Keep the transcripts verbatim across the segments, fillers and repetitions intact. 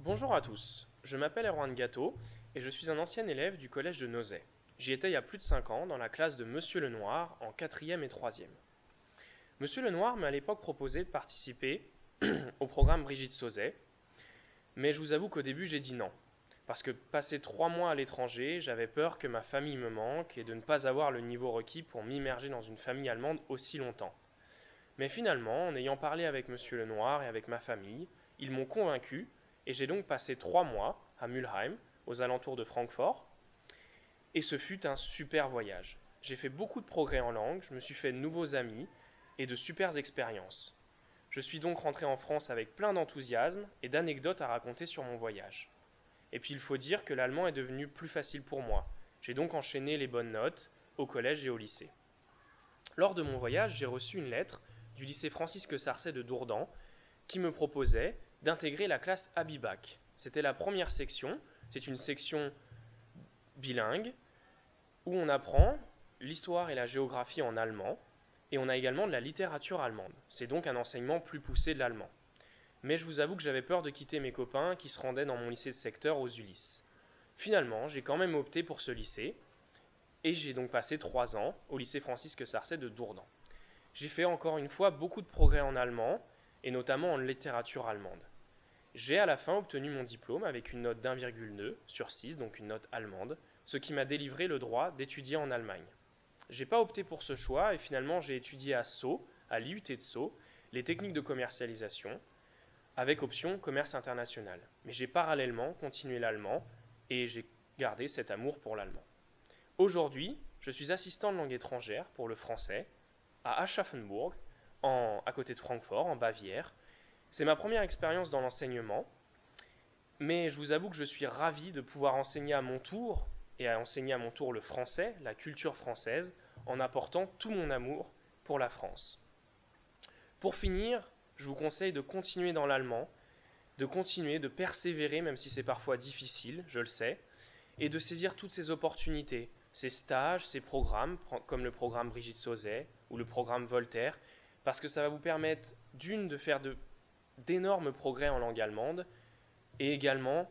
Bonjour à tous, je m'appelle Erwan Gâteau et je suis un ancien élève du collège de Nozay. J'y étais il y a plus de cinq ans dans la classe de Monsieur Lenoir en quatrième et troisième. Monsieur Lenoir m'a à l'époque proposé de participer au programme Brigitte Sauzet, mais je vous avoue qu'au début j'ai dit non. Parce que passer trois mois à l'étranger, j'avais peur que ma famille me manque et de ne pas avoir le niveau requis pour m'immerger dans une famille allemande aussi longtemps. Mais finalement, en ayant parlé avec Monsieur Lenoir et avec ma famille, ils m'ont convaincu et j'ai donc passé trois mois à Mülheim, aux alentours de Francfort, et ce fut un super voyage. J'ai fait beaucoup de progrès en langue, je me suis fait de nouveaux amis et de super expériences. Je suis donc rentré en France avec plein d'enthousiasme et d'anecdotes à raconter sur mon voyage. Et puis il faut dire que l'allemand est devenu plus facile pour moi. J'ai donc enchaîné les bonnes notes au collège et au lycée. Lors de mon voyage, j'ai reçu une lettre du lycée Francisque Sarcey de Dourdan qui me proposait d'intégrer la classe Abibac. C'était la première section, c'est une section bilingue où on apprend l'histoire et la géographie en allemand et on a également de la littérature allemande. C'est donc un enseignement plus poussé de l'allemand. Mais je vous avoue que j'avais peur de quitter mes copains qui se rendaient dans mon lycée de secteur aux Ulysses. Finalement, j'ai quand même opté pour ce lycée et j'ai donc passé trois ans au lycée Francisque Sarcey de Dourdan. J'ai fait encore une fois beaucoup de progrès en allemand et notamment en littérature allemande. J'ai à la fin obtenu mon diplôme avec une note d'un virgule deux sur six, donc une note allemande, ce qui m'a délivré le droit d'étudier en Allemagne. J'ai pas opté pour ce choix et finalement j'ai étudié à Sceaux, à l'I U T de Sceaux, les techniques de commercialisation avec option commerce international. Mais j'ai parallèlement continué l'allemand et j'ai gardé cet amour pour l'allemand. Aujourd'hui, je suis assistant de langue étrangère pour le français à Aschaffenburg, en, à côté de Francfort, en Bavière. C'est ma première expérience dans l'enseignement, mais je vous avoue que je suis ravi de pouvoir enseigner à mon tour, et à enseigner à mon tour le français, la culture française, en apportant tout mon amour pour la France. Pour finir, je vous conseille de continuer dans l'allemand, de continuer, de persévérer, même si c'est parfois difficile, je le sais, et de saisir toutes ces opportunités, ces stages, ces programmes, comme le programme Brigitte Sauzet ou le programme Voltaire, parce que ça va vous permettre d'une de faire de, d'énormes progrès en langue allemande et également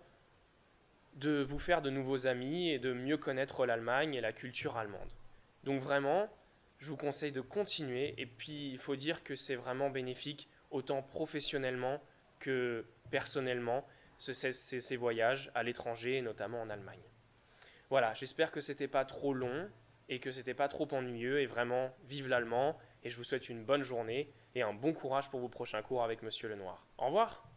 de vous faire de nouveaux amis et de mieux connaître l'Allemagne et la culture allemande. Donc vraiment, je vous conseille de continuer et puis il faut dire que c'est vraiment bénéfique autant professionnellement que personnellement ces, ces, ces voyages à l'étranger et notamment en Allemagne. Voilà, j'espère que c'était pas trop long et que c'était pas trop ennuyeux et vraiment vive l'allemand et je vous souhaite une bonne journée et un bon courage pour vos prochains cours avec Monsieur Lenoir. Au revoir.